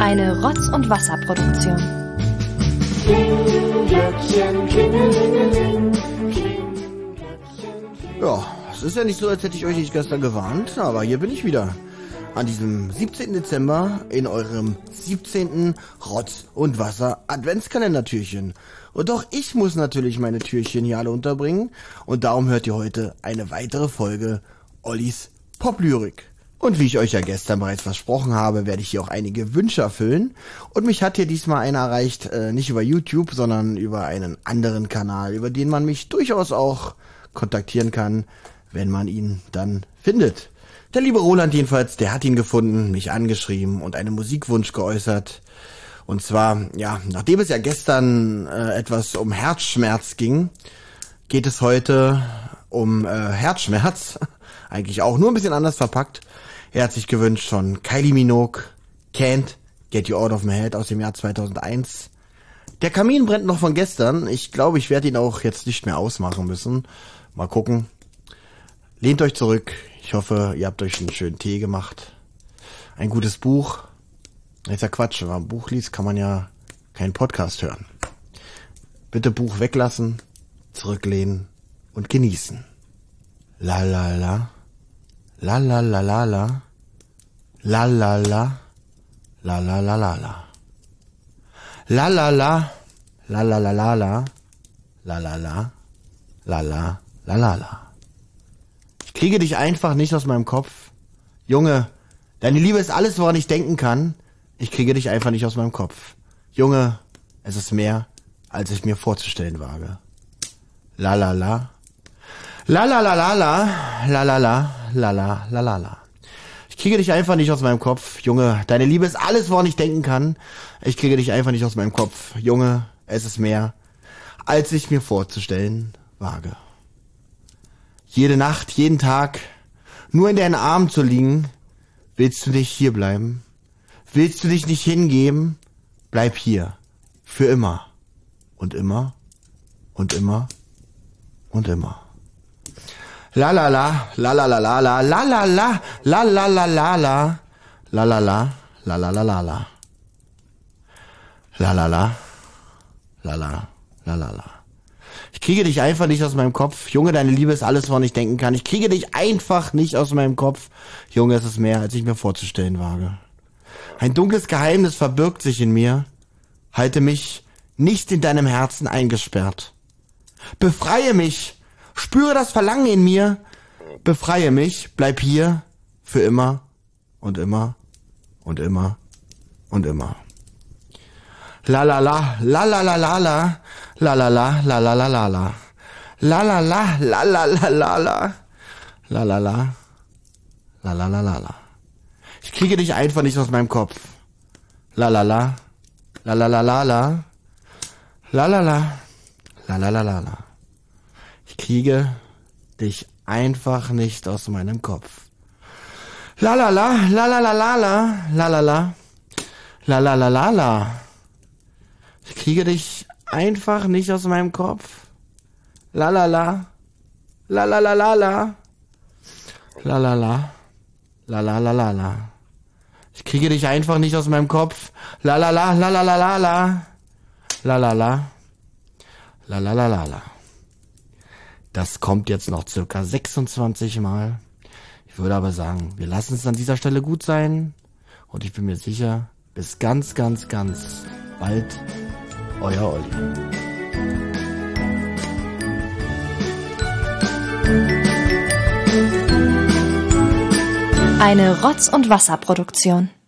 Eine Rotz- und Wasserproduktion. Ja, es ist ja nicht so, als hätte ich euch nicht gestern gewarnt, aber hier bin ich wieder. An diesem 17. Dezember in eurem 17. Rotz- und Wasser-Adventskalendertürchen. Und auch ich muss natürlich meine Türchen hier alle unterbringen. Und darum hört ihr heute eine weitere Folge Ollis Poplyrik. Und wie ich euch ja gestern bereits versprochen habe, werde ich hier auch einige Wünsche erfüllen. Und mich hat hier diesmal einer erreicht, nicht über YouTube, sondern über einen anderen Kanal, über den man mich durchaus auch kontaktieren kann, wenn man ihn dann findet. Der liebe Roland jedenfalls, der hat ihn gefunden, mich angeschrieben und einen Musikwunsch geäußert. Und zwar, ja, nachdem es ja gestern etwas um Herzschmerz ging, geht es heute um Herzschmerz. Eigentlich auch, nur ein bisschen anders verpackt. Er hat sich gewünscht von Kylie Minogue, Can't Get You Out of My Head aus dem Jahr 2001. Der Kamin brennt noch von gestern. Ich glaube, ich werde ihn auch jetzt nicht mehr ausmachen müssen. Mal gucken. Lehnt euch zurück. Ich hoffe, ihr habt euch einen schönen Tee gemacht. Ein gutes Buch. Das ist ja Quatsch, wenn man ein Buch liest, kann man ja keinen Podcast hören. Bitte Buch weglassen, zurücklehnen und genießen. La la la. La la la la la. La la la. La la la la la. La la la. La la la la la. La la la. La la la la la. Ich kriege dich einfach nicht aus meinem Kopf. Junge, deine Liebe ist alles, woran ich denken kann. Ich kriege dich einfach nicht aus meinem Kopf. Junge, es ist mehr, als ich mir vorzustellen wage. La la la. La la la la la. La la la. La la la la la. Ich kriege dich einfach nicht aus meinem Kopf. Junge, deine Liebe ist alles, woran ich denken kann. Ich kriege dich einfach nicht aus meinem Kopf. Junge, es ist mehr, als ich mir vorzustellen wage. Jede Nacht, jeden Tag, nur in deinen Armen zu liegen. Willst du nicht hier bleiben? Willst du dich nicht hingeben? Bleib hier. Für immer. Und immer. Und immer. Und immer. La la la. La la la la la. La la la. La la la la la. La la la. La la la la la. La la la. La la. La la la. Ich kriege dich einfach nicht aus meinem Kopf. Junge, deine Liebe ist alles, woran ich denken kann. Ich kriege dich einfach nicht aus meinem Kopf. Junge, es ist mehr, als ich mir vorzustellen wage. Ein dunkles Geheimnis verbirgt sich in mir. Halte mich nicht in deinem Herzen eingesperrt. Befreie mich. Spüre das Verlangen in mir. Befreie mich. Bleib hier. Für immer. Und immer. Und immer. Und immer. La la la. La la la la la. La la la. La la la la la. La la la. La la la la la. La la la. La la la la la. Ich kriege dich einfach nicht aus meinem Kopf. La la la. La la la la la. La la la. La la la la la. Ich kriege dich einfach nicht aus meinem Kopf. La la la. La la la la la. La la la. La la la la la. Ich kriege dich einfach nicht aus meinem Kopf. La la la. La la la la la. La la la. La la la la la. Ich kriege dich einfach nicht aus meinem Kopf. La la la. La la la la la. La la la. La la la la la. Das kommt jetzt noch circa 26 Mal. Ich würde aber sagen, wir lassen es an dieser Stelle gut sein. Und ich bin mir sicher, bis ganz, ganz, ganz bald. Euer Olli. Eine Rotz- und Wasserproduktion.